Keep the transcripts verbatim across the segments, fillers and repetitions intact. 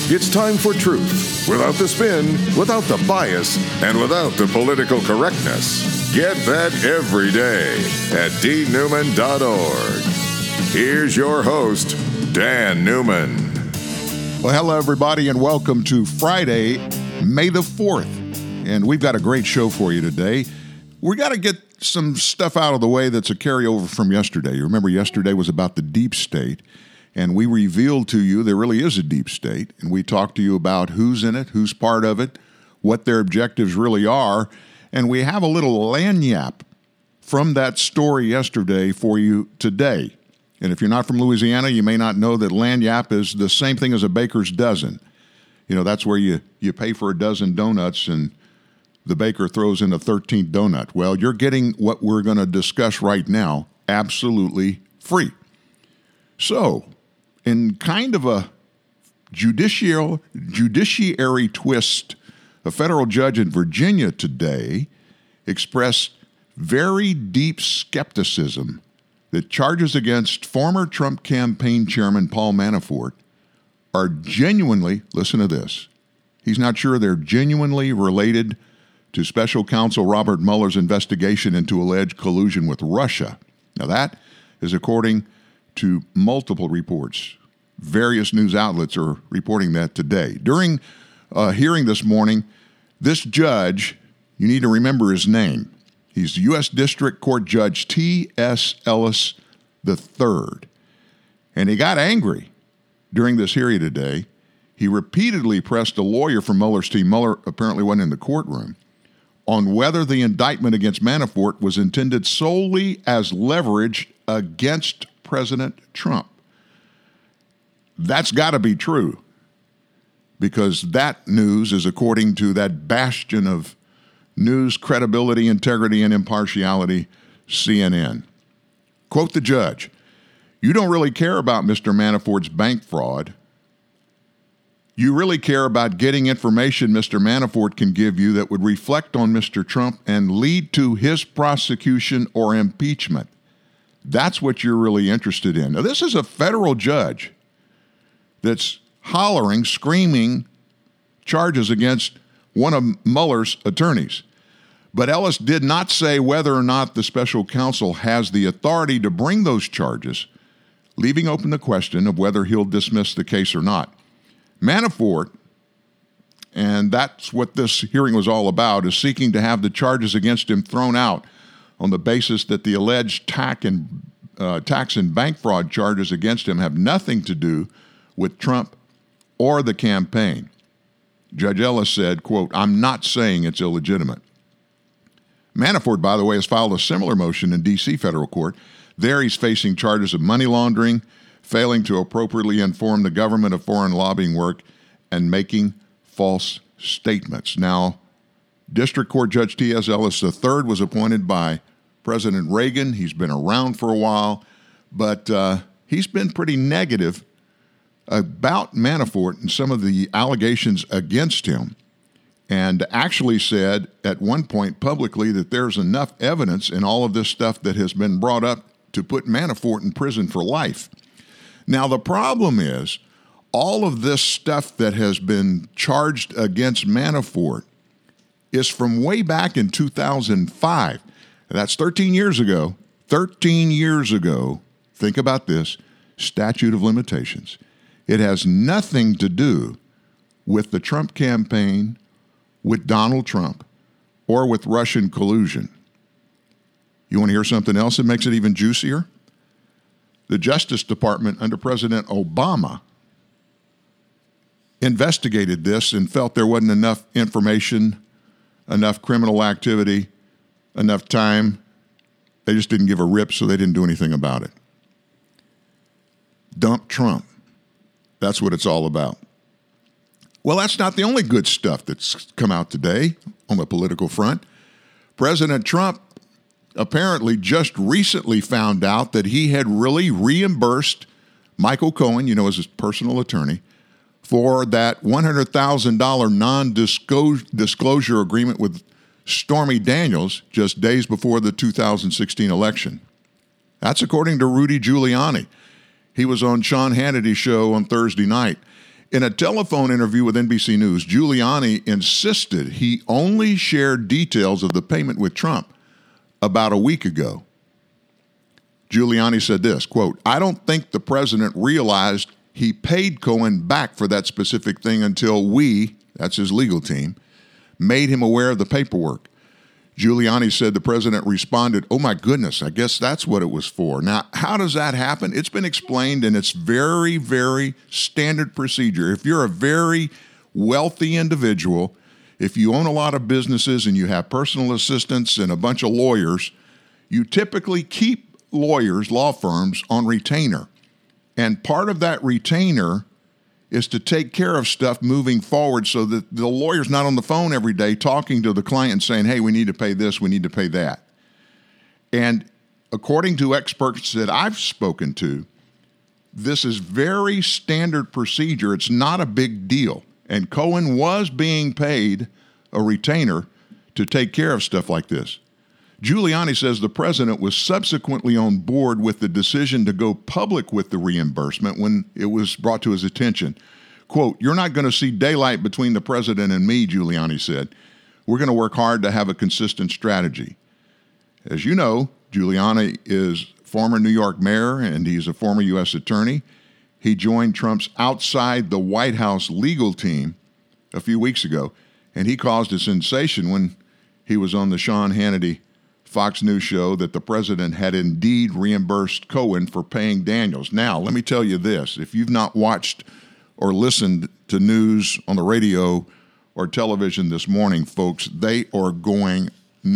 It's time for truth, without the spin, without the bias, and without the political correctness. Get that every day at d newman dot org. Here's your host, Dan Newman. Well, hello, everybody, and welcome to Friday, May the fourth. And we've got a great show for you today. We got to get some stuff out of the way that's a carryover from yesterday. You remember yesterday was about the deep state. And we revealed to you there really is a deep state, and we talked to you about who's in it, who's part of it, what their objectives really are, and we have a little lagniappe from that story yesterday for you today. And if you're not from Louisiana, you may not know that lagniappe is the same thing as a baker's dozen. You know, that's where you, you pay for a dozen donuts and the baker throws in a thirteenth donut. Well, you're getting what we're going to discuss right now absolutely free. So, in kind of a judicial, judiciary twist, a federal judge in Virginia today expressed very deep skepticism that charges against former Trump campaign chairman Paul Manafort are genuinely, listen to this, he's not sure they're genuinely related to special counsel Robert Mueller's investigation into alleged collusion with Russia. Now that is according to multiple reports. Various news outlets are reporting that today. During a hearing this morning, this judge, you need to remember his name. He's U S District Court Judge T S Ellis the third. And he got angry during this hearing today. He repeatedly pressed a lawyer from Mueller's team, Mueller apparently wasn't in the courtroom, on whether the indictment against Manafort was intended solely as leverage against President Trump. That's got to be true, because that news is according to that bastion of news credibility, integrity, and impartiality, C N N. Quote the judge, "You don't really care about Mister Manafort's bank fraud. You really care about getting information Mister Manafort can give you that would reflect on Mister Trump and lead to his prosecution or impeachment. That's what you're really interested in." Now, this is a federal judge that's hollering, screaming charges against one of Mueller's attorneys. But Ellis did not say whether or not the special counsel has the authority to bring those charges, leaving open the question of whether he'll dismiss the case or not. Manafort, and that's what this hearing was all about, is seeking to have the charges against him thrown out on the basis that the alleged tax and, uh, tax and bank fraud charges against him have nothing to do with Trump or the campaign. Judge Ellis said, quote, "I'm not saying it's illegitimate." Manafort, by the way, has filed a similar motion in D C federal court. There he's facing charges of money laundering, failing to appropriately inform the government of foreign lobbying work, and making false statements. Now, District Court Judge T S Ellis the third was appointed by President Reagan. He's been around for a while, but uh, he's been pretty negative about Manafort and some of the allegations against him, and actually said at one point publicly that there's enough evidence in all of this stuff that has been brought up to put Manafort in prison for life. Now, the problem is all of this stuff that has been charged against Manafort is from way back in two thousand five. That's thirteen years ago. thirteen years ago. Think about this. Statute of limitations. It has nothing to do with the Trump campaign, with Donald Trump, or with Russian collusion. You want to hear something else that makes it even juicier? The Justice Department under President Obama investigated this and felt there wasn't enough information, enough criminal activity, enough time. They just didn't give a rip, so they didn't do anything about it. Dump Trump. That's what it's all about. Well, that's not the only good stuff that's come out today on the political front. President Trump apparently just recently found out that he had really reimbursed Michael Cohen, you know, as his personal attorney, for that one hundred thousand dollars non-disclosure agreement with Stormy Daniels just days before the two thousand sixteen election. That's according to Rudy Giuliani. He was on Sean Hannity's show on Thursday night, In a telephone interview with N B C News, Giuliani insisted he only shared details of the payment with Trump about a week ago. Giuliani said this, quote, "I don't think the president realized he paid Cohen back for that specific thing until we," that's his legal team, "made him aware of the paperwork." Giuliani said the president responded, "Oh my goodness, I guess that's what it was for." Now, how does that happen? It's been explained, and it's very, very standard procedure. If you're a very wealthy individual, if you own a lot of businesses and you have personal assistants and a bunch of lawyers, you typically keep lawyers, law firms, on retainer. And part of that retainer is to take care of stuff moving forward so that the lawyer's not on the phone every day talking to the client saying, hey, we need to pay this, we need to pay that. And according to experts that I've spoken to, this is very standard procedure. It's not a big deal. And Cohen was being paid a retainer to take care of stuff like this. Giuliani says the president was subsequently on board with the decision to go public with the reimbursement when it was brought to his attention. Quote, "You're not going to see daylight between the president and me," Giuliani said. "We're going to work hard to have a consistent strategy." As you know, Giuliani is former New York mayor and he's a former U S attorney. He joined Trump's outside the White House legal team a few weeks ago, and he caused a sensation when he was on the Sean Hannity Fox News show that the president had indeed reimbursed Cohen for paying Daniels. Now, let me tell you this. If you've not watched or listened to news on the radio or television this morning, folks, they are going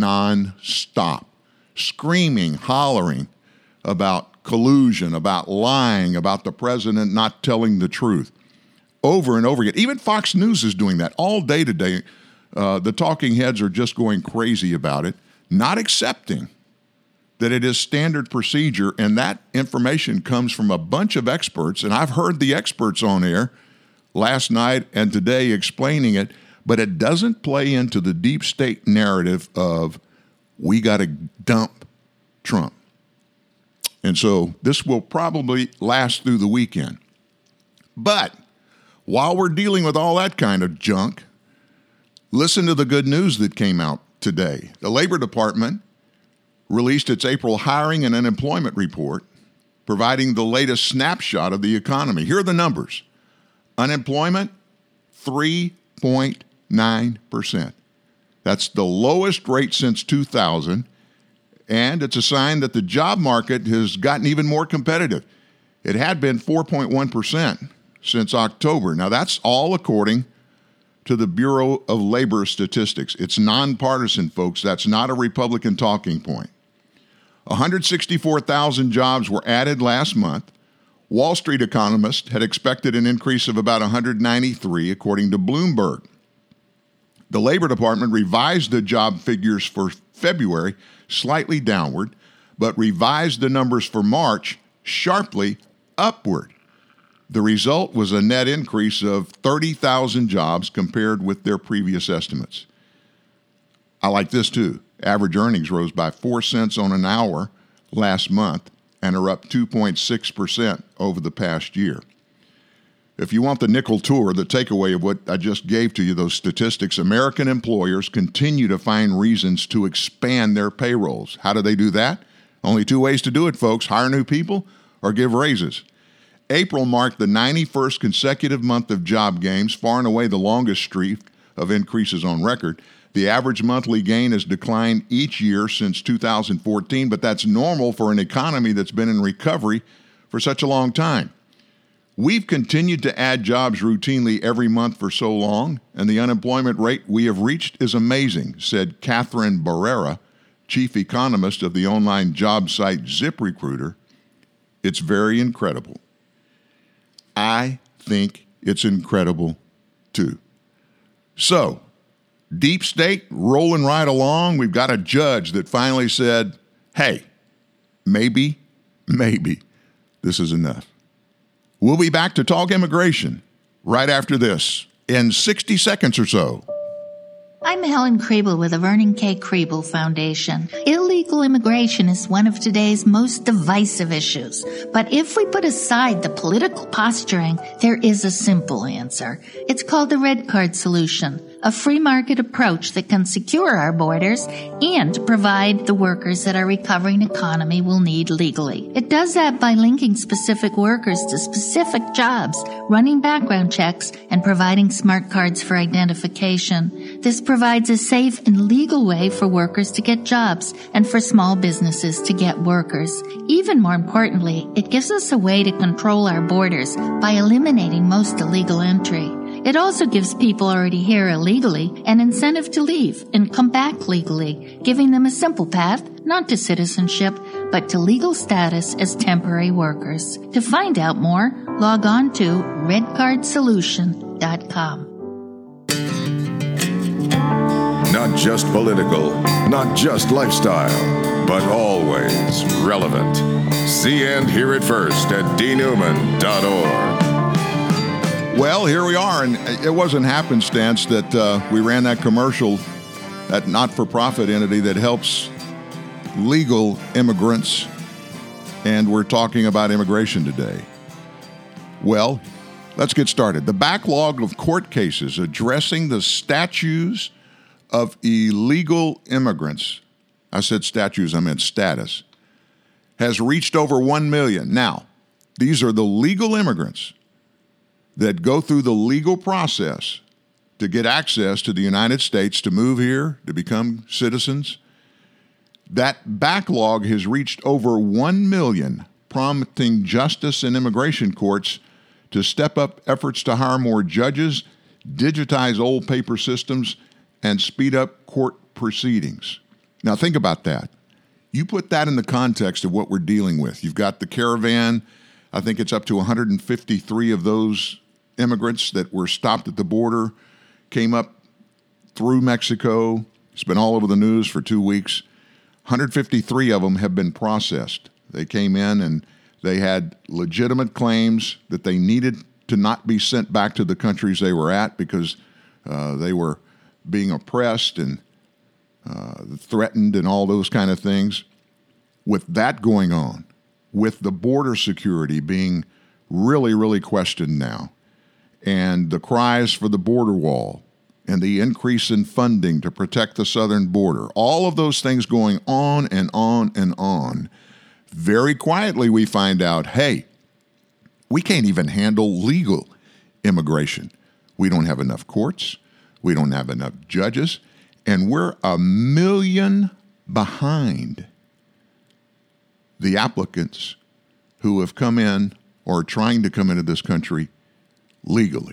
nonstop, screaming, hollering about collusion, about lying, about the president not telling the truth over and over again. Even Fox News is doing that all day today. Uh, the talking heads are just going crazy about it, not accepting that it is standard procedure, and that information comes from a bunch of experts, and I've heard the experts on air last night and today explaining it, but it doesn't play into the deep state narrative of we got to dump Trump. And so this will probably last through the weekend. But while we're dealing with all that kind of junk, listen to the good news that came out today. The Labor Department released its April hiring and unemployment report, providing the latest snapshot of the economy. Here are the numbers. Unemployment, three point nine percent. That's the lowest rate since two thousand, and it's a sign that the job market has gotten even more competitive. It had been four point one percent since October. Now, that's all according to the Bureau of Labor Statistics. It's nonpartisan, folks. That's not a Republican talking point. one hundred sixty-four thousand jobs were added last month. Wall Street economists had expected an increase of about one hundred ninety-three, according to Bloomberg. The Labor Department revised the job figures for February slightly downward, but revised the numbers for March sharply upward. The result was a net increase of thirty thousand jobs compared with their previous estimates. I like this too. Average earnings rose by four cents on an hour last month and are up two point six percent over the past year. If you want the nickel tour, the takeaway of what I just gave to you, those statistics, American employers continue to find reasons to expand their payrolls. How do they do that? Only two ways to do it, folks. Hire new people or give raises. April marked the ninety-first consecutive month of job gains, far and away the longest streak of increases on record. The average monthly gain has declined each year since two thousand fourteen, but that's normal for an economy that's been in recovery for such a long time. We've continued to add jobs routinely every month for so long, and the unemployment rate we have reached is amazing, said Catherine Barrera, chief economist of the online job site ZipRecruiter. It's very incredible. I think it's incredible, too. So, deep state rolling right along. We've got a judge that finally said, hey, maybe, maybe this is enough. We'll be back to talk immigration right after this in sixty seconds or so. I'm Helen Kriebel with the Vernon K. Kriebel Foundation. Illegal immigration is one of today's most divisive issues. But if we put aside the political posturing, there is a simple answer. It's called the Red Card Solution, a free market approach that can secure our borders and provide the workers that our recovering economy will need legally. It does that by linking specific workers to specific jobs, running background checks, and providing smart cards for identification. This provides a safe and legal way for workers to get jobs and for small businesses to get workers. Even more importantly, it gives us a way to control our borders by eliminating most illegal entry. It also gives people already here illegally an incentive to leave and come back legally, giving them a simple path, not to citizenship, but to legal status as temporary workers. To find out more, log on to red card solution dot com. Not just political, not just lifestyle, but always relevant. See and hear it first at d newman dot org. Well, here we are, and it wasn't happenstance that uh, we ran that commercial, that not-for-profit entity that helps legal immigrants, and we're talking about immigration today. Well, let's get started. The backlog of court cases addressing the statues of illegal immigrants, I said statues, I meant status, has reached over one million. Now, these are the legal immigrants that go through the legal process to get access to the United States, to move here, to become citizens. That backlog has reached over one million, prompting justice and immigration courts to step up efforts to hire more judges, digitize old paper systems, and speed up court proceedings. Now think about that. You put that in the context of what we're dealing with. You've got the caravan. I think it's up to one hundred fifty-three of those immigrants that were stopped at the border, came up through Mexico. It's been all over the news for two weeks. one hundred fifty-three of them have been processed. They came in and they had legitimate claims that they needed to not be sent back to the countries they were at because uh, they were being oppressed and uh, threatened and all those kind of things. With that going on, with the border security being really, really questioned now, and the cries for the border wall and the increase in funding to protect the southern border, all of those things going on and on and on, very quietly we find out, hey, we can't even handle legal immigration. We don't have enough courts. We don't have enough judges. And we're a million behind the applicants who have come in or are trying to come into this country legally.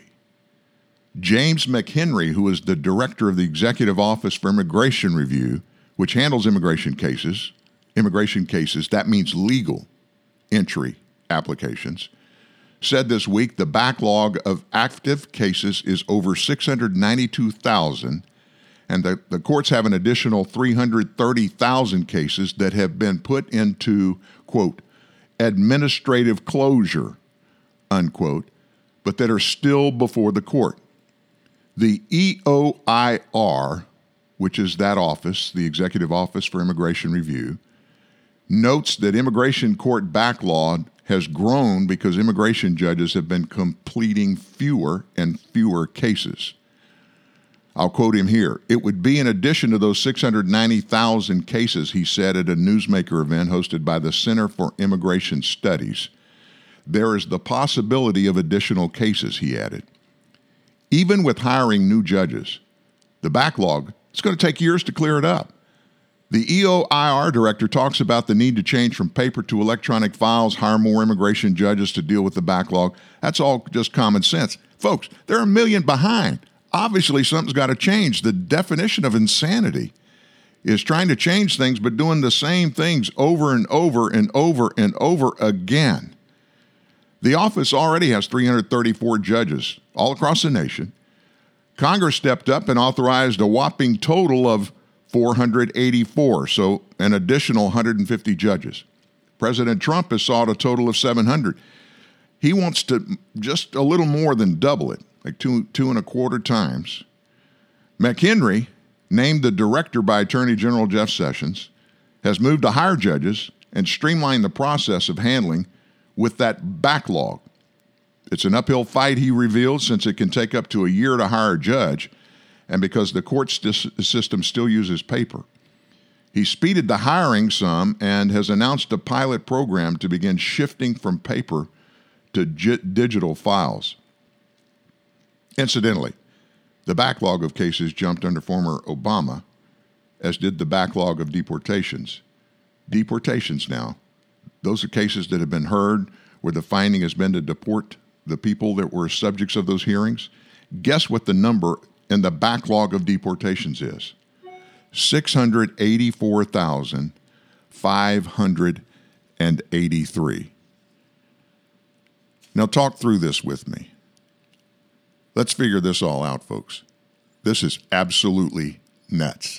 James McHenry, who is the director of the Executive Office for Immigration Review, which handles immigration cases, immigration cases, that means legal entry applications, said this week the backlog of active cases is over six hundred ninety-two thousand, and the, the courts have an additional three hundred thirty thousand cases that have been put into, quote, administrative closure, unquote, but that are still before the court. The E O I R, which is that office, the Executive Office for Immigration Review, notes that immigration court backlog has grown because immigration judges have been completing fewer and fewer cases. I'll quote him here. It would be in addition to those six hundred ninety thousand cases, he said at a Newsmaker event hosted by the Center for Immigration Studies. There is the possibility of additional cases, he added. Even with hiring new judges, the backlog, it's going to take years to clear it up. The E O I R director talks about the need to change from paper to electronic files, hire more immigration judges to deal with the backlog. That's all just common sense. Folks, they're a million behind. Obviously, something's got to change. The definition of insanity is trying to change things but doing the same things over and over and over and over again. The office already has three hundred thirty-four judges all across the nation. Congress stepped up and authorized a whopping total of four hundred eighty-four, so an additional one hundred fifty judges. President Trump has sought a total of seven hundred. He wants to just a little more than double it, like two, two and a quarter times. McHenry named the director by Attorney General Jeff Sessions, has moved to hire judges and streamline the process of handling with that backlog. It's an uphill fight, he revealed, since it can take up to a year to hire a judge, and because the court st- system still uses paper. He speeded the hiring some and has announced a pilot program to begin shifting from paper to j- digital files. Incidentally, the backlog of cases jumped under former Obama, as did the backlog of deportations. Deportations now, those are cases that have been heard where the finding has been to deport the people that were subjects of those hearings. Guess what the number in the backlog of deportations is? six hundred eighty-four thousand five hundred eighty-three. Now talk through this with me. Let's figure this all out, folks. This is absolutely nuts.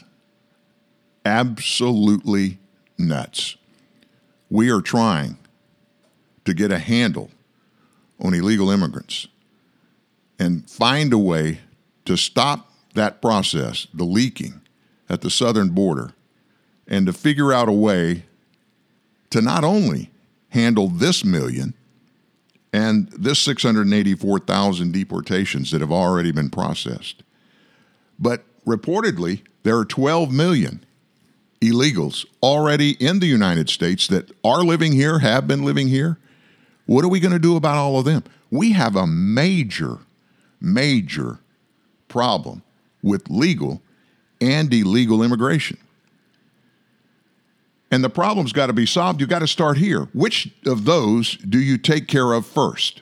Absolutely nuts. We are trying to get a handle on illegal immigrants and find a way to stop that process, the leaking at the southern border, and to figure out a way to not only handle this million and this six hundred eighty-four thousand deportations that have already been processed, but reportedly there are twelve million illegals already in the United States that are living here, have been living here. What are we going to do about all of them? We have a major, major problem with legal and illegal immigration. And the problem's got to be solved. You've got to start here. Which of those do you take care of first?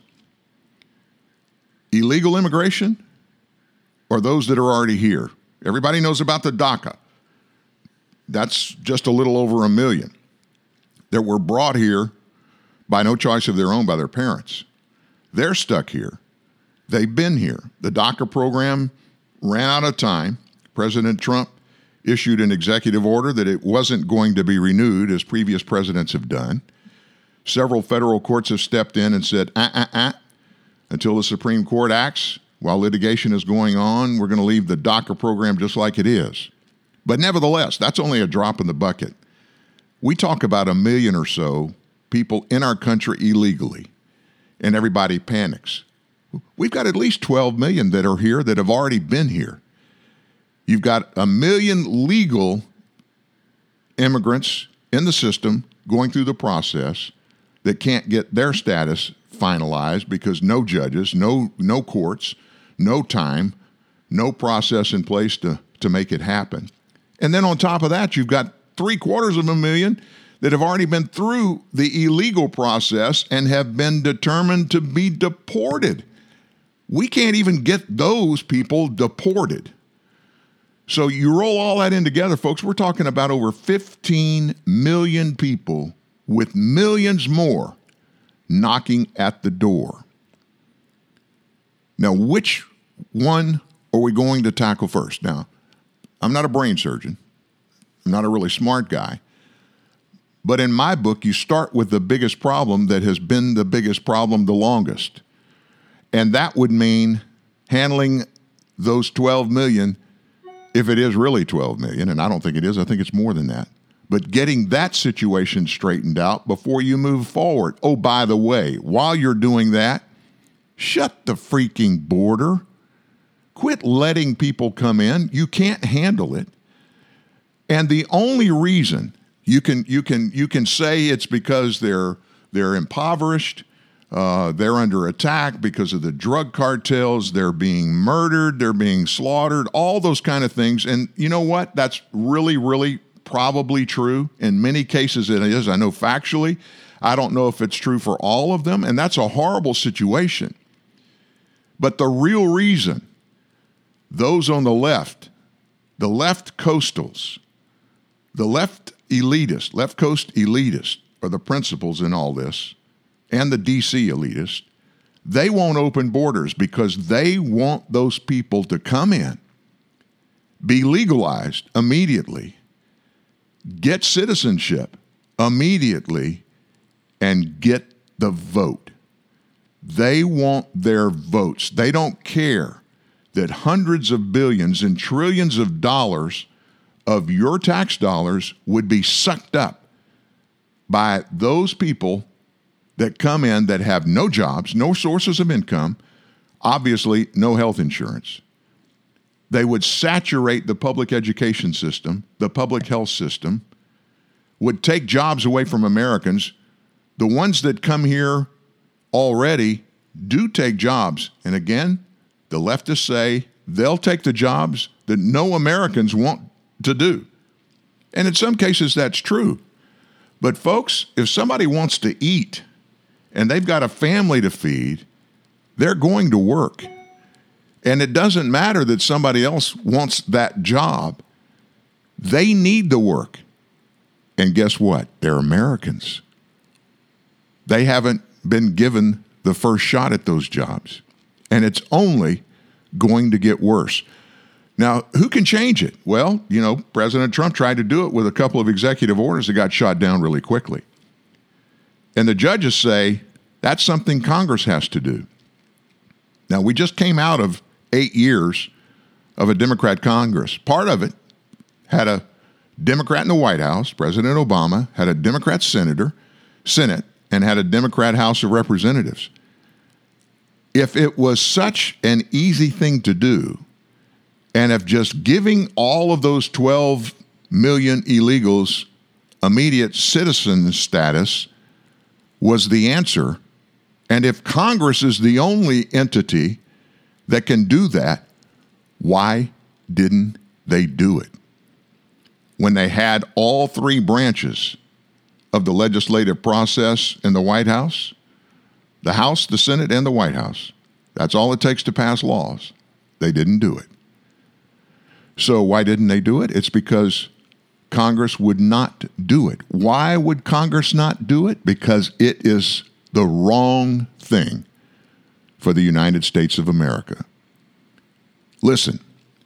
Illegal immigration or those that are already here? Everybody knows about the DACA. That's just a little over a million that were brought here by no choice of their own by their parents. They're stuck here. They've been here. The DACA program ran out of time. President Trump issued an executive order that it wasn't going to be renewed, as previous presidents have done. Several federal courts have stepped in and said, uh, uh, uh, until the Supreme Court acts, while litigation is going on, we're going to leave the DACA program just like it is. But nevertheless, that's only a drop in the bucket. We talk about a million or so people in our country illegally, and everybody panics. We've got at least twelve million that are here that have already been here. You've got a million legal immigrants in the system going through the process that can't get their status finalized because no judges, no no courts, no time, no process in place to, to make it happen. And then on top of that, you've got three quarters of a million that have already been through the illegal process and have been determined to be deported. We can't even get those people deported. So you roll all that in together, folks, we're talking about over fifteen million people with millions more knocking at the door. Now, which one are we going to tackle first? Now, I'm not a brain surgeon. I'm not a really smart guy. But in my book, you start with the biggest problem that has been the biggest problem the longest. And that would mean handling those twelve million, if it is really twelve million, and I don't think it is, I think it's more than that. But getting that situation straightened out before you move forward. Oh, by the way, while you're doing that, shut the freaking border. Quit letting people come in. You can't handle it. And the only reason you can you can you can say it's because they're they're impoverished, uh, they're under attack because of the drug cartels, they're being murdered, they're being slaughtered, all those kind of things. And you know what? That's really, really probably true. In many cases it is. I know factually. I don't know if it's true for all of them, and that's a horrible situation. But the real reason those on the left, the left coastals, the left elitists, left coast elitists are the principals in all this, and the D C elitists, they won't open borders because they want those people to come in, be legalized immediately, get citizenship immediately, and get the vote. They want their votes. They don't care that hundreds of billions and trillions of dollars of your tax dollars would be sucked up by those people that come in that have no jobs, no sources of income, obviously no health insurance. They would saturate the public education system, the public health system, would take jobs away from Americans. The ones that come here already do take jobs. And again, the leftists say they'll take the jobs that no Americans want to do. And in some cases, that's true. But folks, if somebody wants to eat and they've got a family to feed, they're going to work. And it doesn't matter that somebody else wants that job. They need the work. And guess what? They're Americans. They haven't been given the first shot at those jobs. And it's only going to get worse. Now, who can change it? Well, you know, President Trump tried to do it with a couple of executive orders that got shot down really quickly. And the judges say that's something Congress has to do. Now, we just came out of eight years of a Democrat Congress. Part of it had a Democrat in the White House, President Obama, had a Democrat senator, Senate, and had a Democrat House of Representatives. If it was such an easy thing to do, and if just giving all of those twelve million illegals immediate citizen status was the answer, and if Congress is the only entity that can do that, why didn't they do it? When they had all three branches of the legislative process in the White House, the House, the Senate, and the White House, that's all it takes to pass laws. They didn't do it. So why didn't they do it? It's because Congress would not do it. Why would Congress not do it? Because it is the wrong thing for the United States of America. Listen,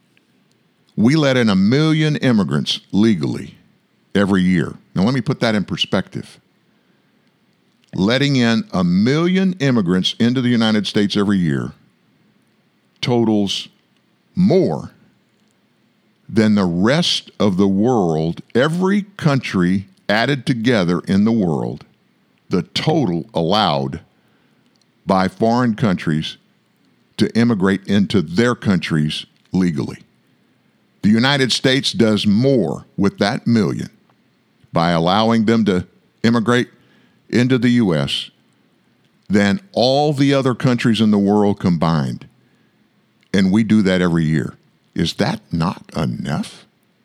we let in a million immigrants legally every year. Now, let me put that in perspective. Letting in a million immigrants into the United States every year totals more than the rest of the world, every country added together in the world, the total allowed by foreign countries to immigrate into their countries legally. The United States does more with that million by allowing them to immigrate into the U S than all the other countries in the world combined. And we do that every year. Is that not enough?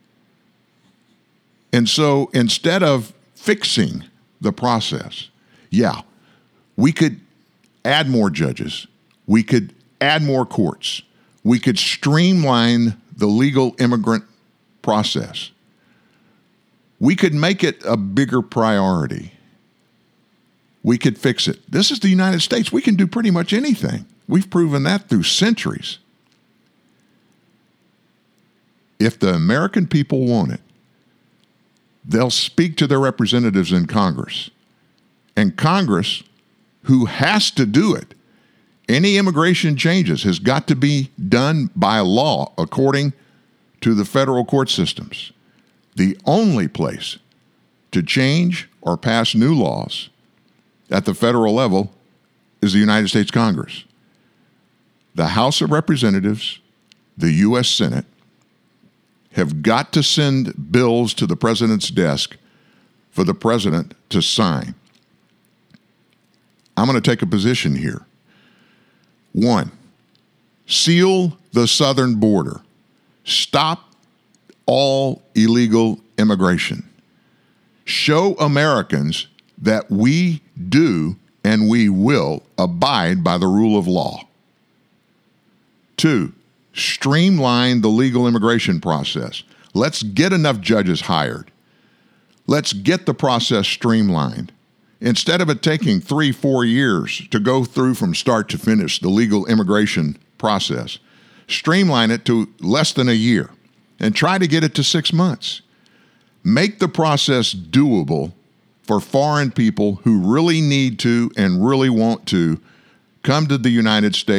And so instead of fixing the process, yeah, we could add more judges. We could add more courts. We could streamline the legal immigrant process. We could make it a bigger priority. We could fix it. This is the United States. We can do pretty much anything. We've proven that through centuries. If the American people want it, they'll speak to their representatives in Congress. And Congress, who has to do it, any immigration changes has got to be done by law according to the federal court systems. The only place to change or pass new laws at the federal level is the United States Congress. The House of Representatives, the U S Senate, have got to send bills to the president's desk for the president to sign. I'm going to take a position here. One, seal the southern border. Stop all illegal immigration. Show Americans that we do and we will abide by the rule of law. Two, streamline the legal immigration process. Let's get enough judges hired. Let's get the process streamlined. Instead of it taking three, four years to go through from start to finish the legal immigration process, streamline it to less than a year and try to get it to six months. Make the process doable for foreign people who really need to and really want to come to the United States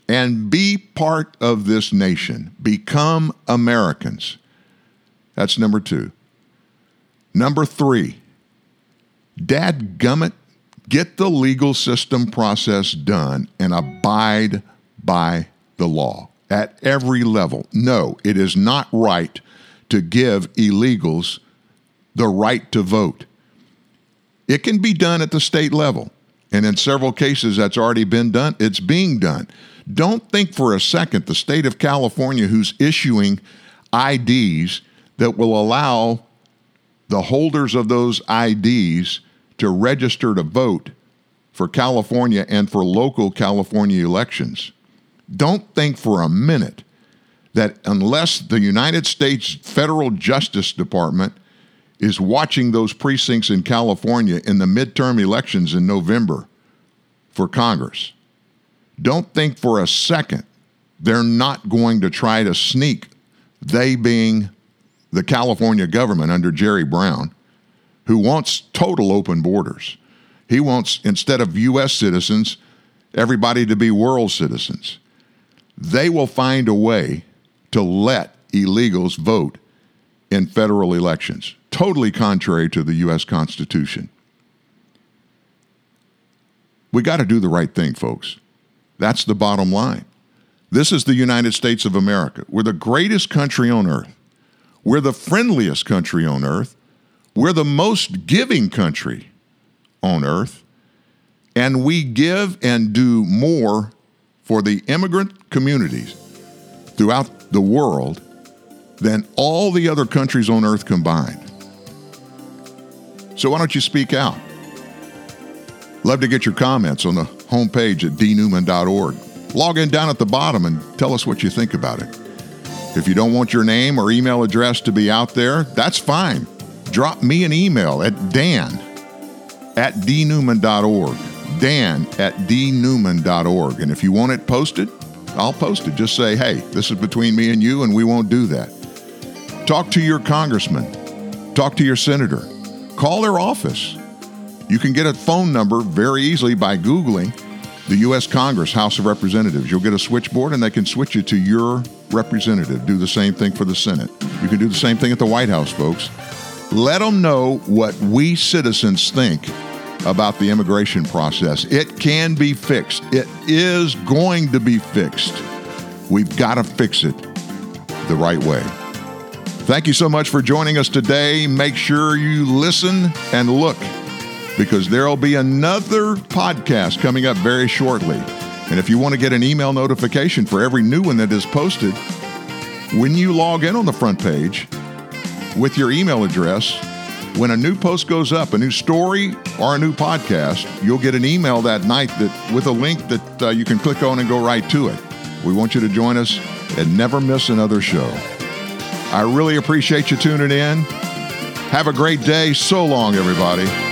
and be part of this nation. Become Americans. That's number two. Number three, dadgummit, get the legal system process done and abide by the law at every level. No, it is not right to give illegals the right to vote. It can be done at the state level, and in several cases that's already been done. It's being done. Don't think for a second the state of California, who's issuing I Ds that will allow the holders of those I Ds to register to vote for California and for local California elections. Don't think for a minute that unless the United States Federal Justice Department is watching those precincts in California in the midterm elections in November for Congress, don't think for a second they're not going to try to sneak, they being the California government under Jerry Brown, who wants total open borders. He wants, instead of U S citizens, everybody to be world citizens. They will find a way to let illegals vote in federal elections, totally contrary to the U S Constitution. We got to do the right thing, folks. That's the bottom line. This is the United States of America. We're the greatest country on earth. We're the friendliest country on earth. We're the most giving country on earth. And we give and do more for the immigrant communities throughout the world than all the other countries on earth combined. So why don't you speak out? Love to get your comments on the homepage at d newman dot org. Log in down at the bottom and tell us what you think about it. If you don't want your name or email address to be out there, that's fine. Drop me an email at dan at d newman dot org. Dan at d newman dot org. And if you want it posted, I'll post it. Just say, hey, this is between me and you, and we won't do that. Talk to your congressman. Talk to your senator. Call their office. You can get a phone number very easily by Googling the U S Congress, House of Representatives. You'll get a switchboard, and they can switch you to your representative. Do the same thing for the Senate. You can do the same thing at the White House, folks. Let them know what we citizens think about the immigration process. It can be fixed. It is going to be fixed. We've got to fix it the right way. Thank you so much for joining us today. Make sure you listen and look, because there'll be another podcast coming up very shortly. And if you want to get an email notification for every new one that is posted, when you log in on the front page with your email address, when a new post goes up, a new story or a new podcast, you'll get an email that night that with a link that uh, you can click on and go right to it. We want you to join us and never miss another show. I really appreciate you tuning in. Have a great day. So long, everybody.